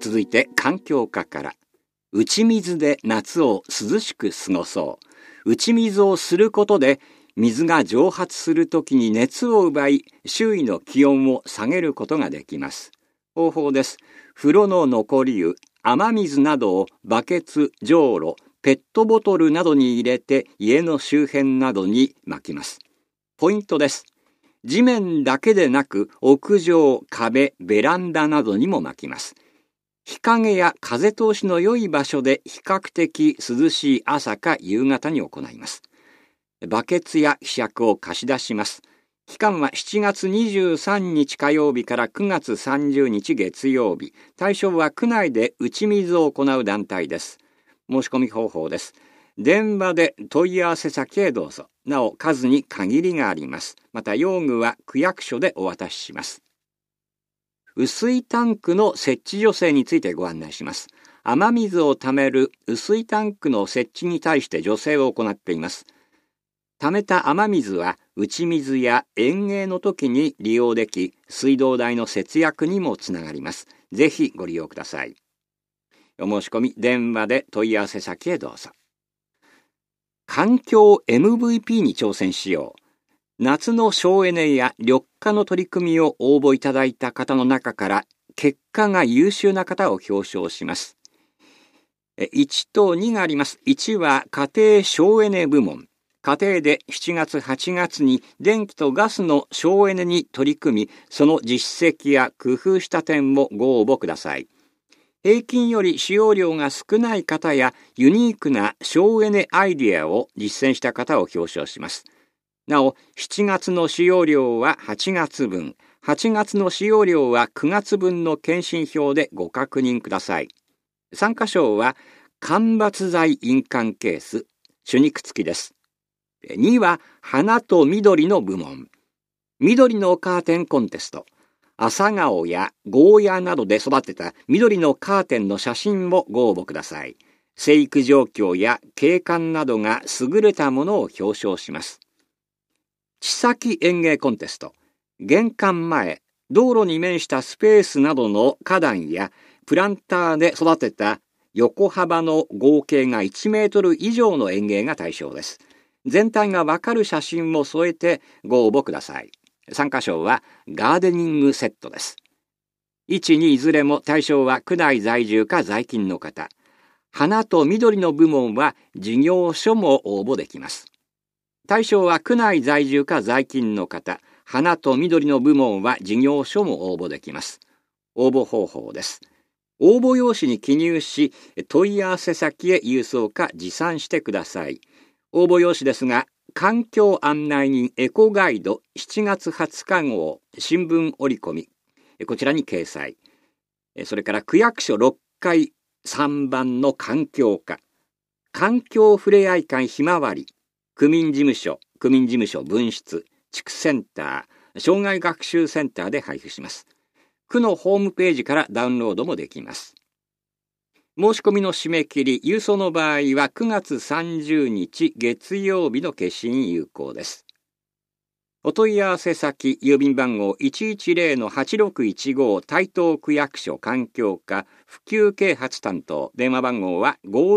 続いて環境課から、打ち水で夏を涼しく過ごそう。打ち水をすることで水が蒸発するときに熱を奪い、周囲の気温を下げることができます。方法です。風呂の残り湯、雨水などをバケツ、じょうろ、ペットボトルなどに入れて家の周辺などに撒きます。ポイントです。地面だけでなく屋上、壁、ベランダなどにも撒きます。日陰や風通しの良い場所で比較的涼しい朝か夕方に行います。バケツやひしゃくを貸し出します。期間は7月23日火曜日から9月30日月曜日。対象は区内で打ち水を行う団体です。申し込み方法です。電話で問い合わせ先へどうぞ。なお数に限りがあります。また用具は区役所でお渡しします。雨水タンクの設置助成についてご案内します。雨水をためる雨水タンクの設置に対して助成を行っています。ためた雨水は打ち水や園芸の時に利用でき、水道代の節約にもつながります。ぜひご利用ください。お申し込み、電話で問い合わせ先へどうぞ。環境 MVP に挑戦しよう。夏の省エネや緑化の取り組みを応募いただいた方の中から結果が優秀な方を表彰します。1と2があります。1は家庭省エネ部門。家庭で7月8月に電気とガスの省エネに取り組み、その実績や工夫した点をご応募ください。平均より使用量が少ない方やユニークな省エネアイデアを実践した方を表彰します。なお、7月の使用量は8月分、8月の使用量は9月分の検針票でご確認ください。参加賞は間伐材印鑑ケース、手肉付きです。2は花と緑の部門。緑のカーテンコンテスト。朝顔やゴーヤなどで育てた緑のカーテンの写真をご応募ください。生育状況や景観などが優れたものを表彰します。地先園芸コンテスト。玄関前、道路に面したスペースなどの花壇やプランターで育てた横幅の合計が1メートル以上の園芸が対象です。全体がわかる写真を添えてご応募ください。参加賞はガーデニングセットです。1、2いずれも対象は区内在住か在勤の方。花と緑の部門は事業所も応募できます。対象は区内在住か在勤の方。花と緑の部門は事業所も応募できます。応募方法です。応募用紙に記入し、問い合わせ先へ郵送か持参してください。応募用紙ですが、環境案内人エコガイド7月20日号新聞折り込み、こちらに掲載。それから区役所6階3番の環境課、環境ふれあい館ひまわり、区民事務所分室、地区センター、障害学習センターで配布します。区のホームページからダウンロードもできます。申し込みの締め切り、郵送の場合は9月30日月曜日の消印有効です。お問い合わせ先、郵便番号 110-8615 台東区役所環境課普及啓発担当、電話番号は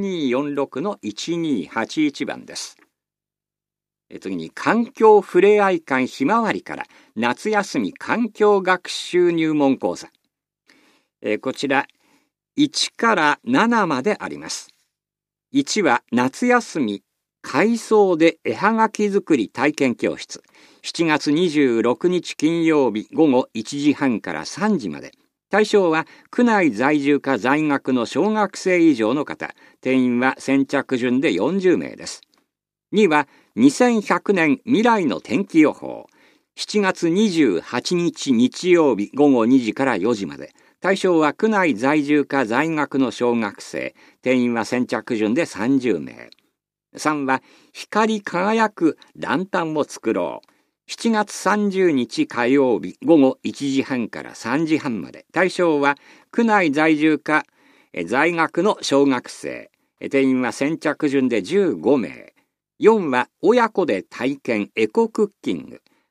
5246-1281 番です。次に環境ふれあい館ひまわりから夏休み環境学習入門講座。こちら1から7まであります。1は夏休み海藻で絵はがき作り体験教室。7月26日金曜日午後1時半から3時まで。対象は区内在住か在学の小学生以上の方。定員は先着順で40名です。2は2100年未来の天気予報。7月28日日曜日午後2時から4時まで。対象は区内在住か在学の小学生。定員は先着順で30名。3は光り輝くランタンを作ろう。7月30日火曜日午後1時半から3時半まで。対象は区内在住か在学の小学生。定員は先着順で15名。4は親子で体験エコクッキング。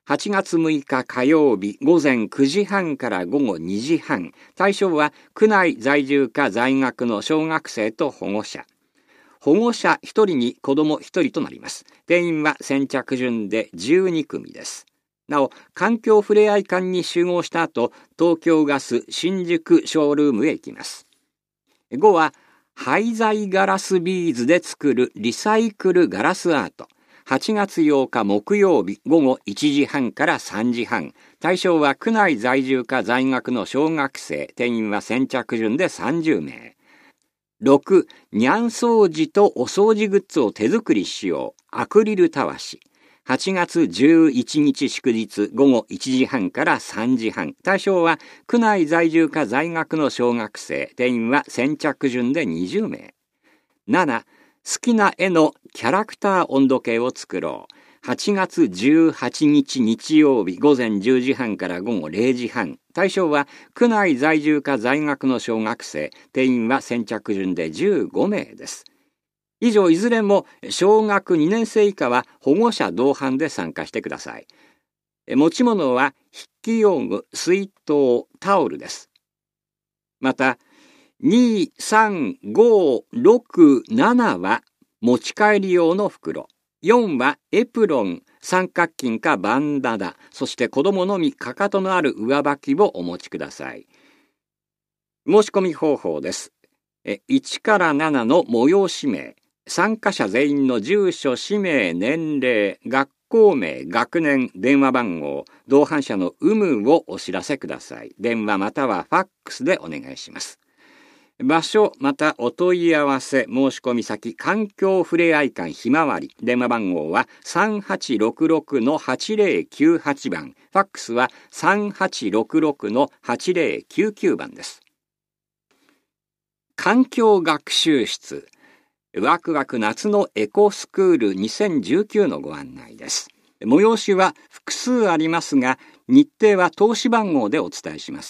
8月6日火曜日午前9時半から午後2時半。対象は区内在住か在学の小学生と保護者。保護者1人に子ども1人となります。定員は先着順で12組です。なお、環境ふれあい館に集合した後、東京ガス新宿ショールームへ行きます。5は、廃材ガラスビーズで作るリサイクルガラスアート。8月8日木曜日午後1時半から3時半。対象は区内在住か在学の小学生。定員は先着順で30名。6、にゃん掃除とお掃除グッズを手作りしよう。アクリルたわし。8月11日祝日午後1時半から3時半。対象は区内在住か在学の小学生。定員は先着順で20名。7、好きな絵のキャラクター温度計を作ろう。8月18日日曜日午前10時半から午後0時半。対象は区内在住か在学の小学生。定員は先着順で15名です。以上いずれも小学2年生以下は保護者同伴で参加してください。持ち物は筆記用具、水筒、タオルです。また、2、3、5、6、7は持ち帰り用の袋。4はエプロン、三角巾かバンダナ、そして子供のみかかとのある上履きをお持ちください。申し込み方法です。1から7の催し名。参加者全員の住所、氏名、年齢、学校名、学年、電話番号、同伴者の有無をお知らせください。電話またはファックスでお願いします。場所またお問い合わせ申し込み先環境ふれあい館ひまわり。電話番号は 3866-8098 番。ファックスは 3866-8099 番です。環境学習室。ワクワク夏のエコスクール2019のご案内です。催しは複数ありますが、日程は通し番号でお伝えします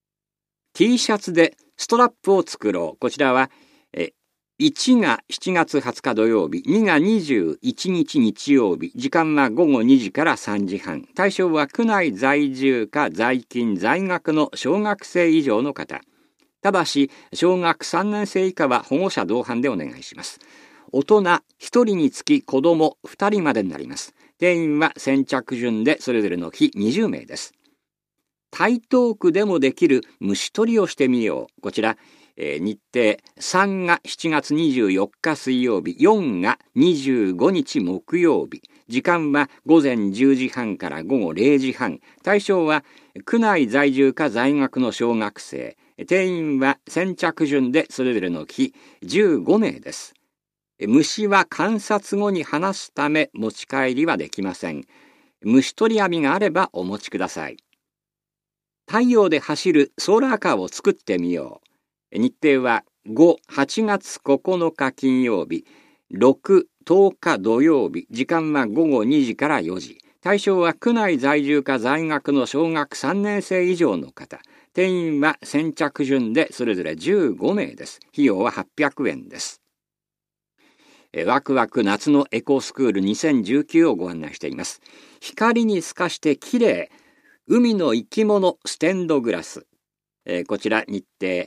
。T シャツでストラップを作ろう。こちらは、1が7月20日土曜日、2が21日日曜日、時間は午後2時から3時半。対象は区内在住か在勤在学の小学生以上の方。ただし、小学3年生以下は保護者同伴でお願いします。大人1人につき子供2人までになります。定員は先着順でそれぞれの日20名です。台東区でもできる虫取りをしてみよう。こちら、日程3が7月24日水曜日、4が25日木曜日。時間は午前10時半から午後0時半。対象は区内在住か在学の小学生。定員は先着順でそれぞれの日15名です。虫は観察後に離すため持ち帰りはできません。虫取り網があればお持ちください。太陽で走るソーラーカーを作ってみよう。日程は5、8月9日金曜日、6、10日土曜日。時間は午後2時から4時。対象は区内在住か在学の小学3年生以上の方。定員は先着順でそれぞれ15名です。費用は800円です。ワクワク夏のエコスクール2019をご案内しています。光に透かしてきれい。海の生き物ステンドグラス。こちら日程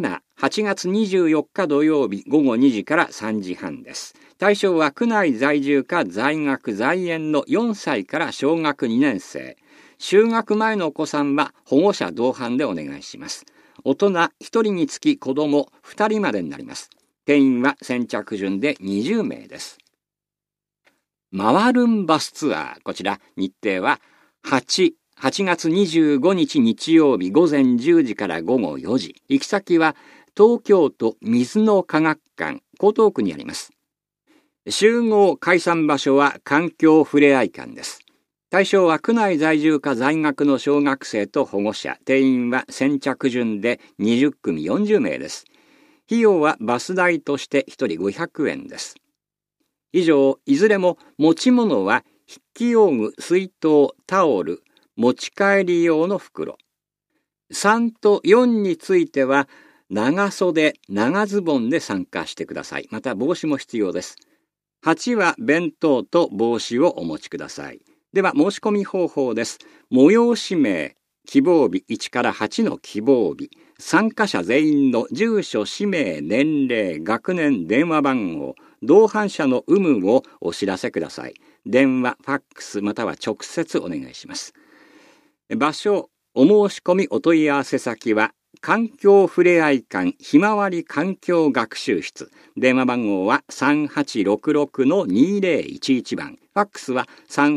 7、8月24日土曜日午後2時から3時半です。対象は区内在住か在学在園の4歳から小学2年生。就学前のお子さんは保護者同伴でお願いします。大人1人につき子供2人までになります。定員は先着順で20名です。回るんバスツアー。こちら日程は8月25日日曜日午前10時から午後4時。行き先は東京都水の科学館江東区にあります。集合解散場所は環境ふれあい館です。対象は区内在住か在学の小学生と保護者。定員は先着順で20組40名です。費用はバス代として1人500円です。以上、いずれも持ち物は筆記用具、水筒、タオル、持ち帰り用の袋。3と4については長袖、長ズボンで参加してください。また帽子も必要です。8は弁当と帽子をお持ちください。 では申し込み方法です。催し名、希望日1から8の希望日、参加者全員の住所、氏名、年齢、学年、電話番号、同伴者の有無をお知らせください。電話、ファックスまたは直接お願いします。場所、お申し込みお問い合わせ先は環境ふれあい館ひまわり環境学習室。電話番号は 3866-2011 番。ファックスは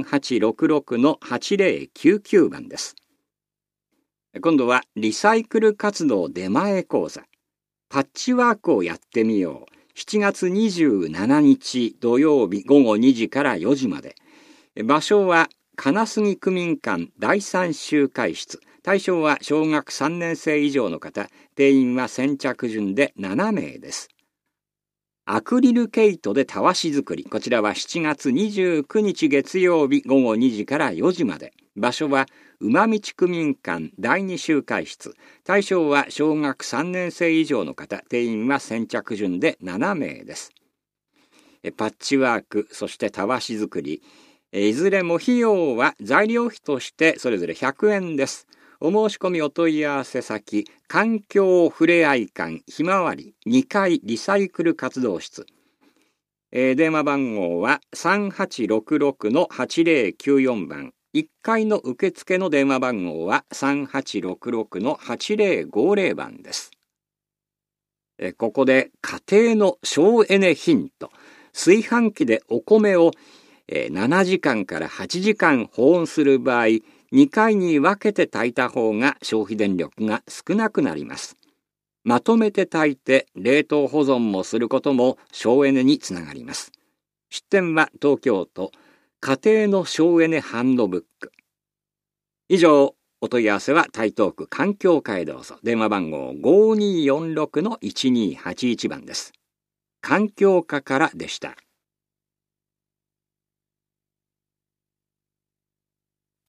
3866-8099 番です。今度はリサイクル活動出前講座。パッチワークをやってみよう。7月27日土曜日午後2時から4時まで。場所は金杉区民館第3集会室。対象は小学3年生以上の方。定員は先着順で7名です。アクリル毛糸でたわし作り。こちらは7月29日月曜日午後2時から4時まで。場所は馬道区民館第2集会室。対象は小学3年生以上の方。定員は先着順で7名です。パッチワーク、そしてたわし作り。いずれも費用は材料費としてそれぞれ100円です。お申し込みお問い合わせ先、環境ふれあい館ひまわり2階リサイクル活動室。電話番号は 3866-8094 番。1階の受付の電話番号は 3866-8050 番です。ここで家庭の省エネヒント。炊飯器でお米を7時間から8時間保温する場合、2回に分けて炊いた方が消費電力が少なくなります。まとめて炊いて冷凍保存もすることも省エネにつながります。出典は東京都家庭の省エネハンドブック。以上、お問い合わせは台東区環境課へどうぞ。電話番号 5246-1281 番です。環境課からでした。